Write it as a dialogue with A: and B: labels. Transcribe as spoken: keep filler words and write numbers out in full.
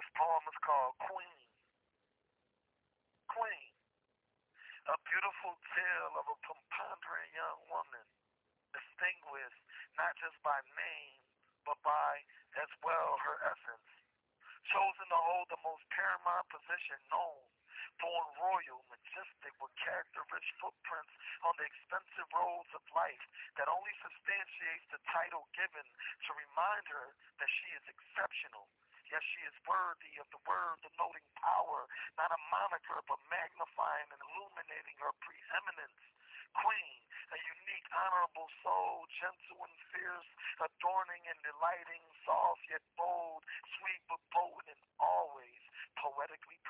A: Poem is called Queen. Queen. A beautiful tale of a pondering young woman, distinguished not just by name, but by, as well, her essence. Chosen to hold the most paramount position known, born royal, majestic, with character-rich footprints on the expensive roads of life that only substantiates the title given to remind her that she is exceptional. Yes, she is worthy of the word denoting power, not a moniker, but magnifying and illuminating her preeminence. Queen, a unique, honorable soul, gentle and fierce, adorning and delighting, soft yet bold, sweet but potent, and always poetically